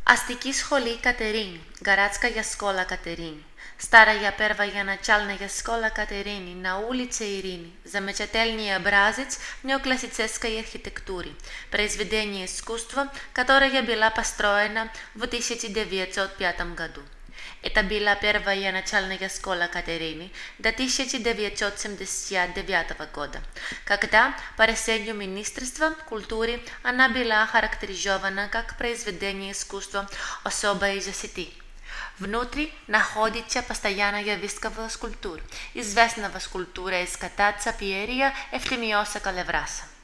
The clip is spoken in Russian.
Αστική σχολή Катерини, городская школа Катерини. Старая первая начальная школа Катерини на улице Ирины. Замечательный образец неоклассической архитектуры. Произведение искусства, которое было построено в 1905 году. Это была первая начальная школа Катерини до 1979 года, когда, по решению Министерства культуры, она была характеризована как произведение искусства особой защиты. Внутри находится постоянная выставка скульптур, известного скульптура из Катаца Пьерия Ефтимиоса Калевраса.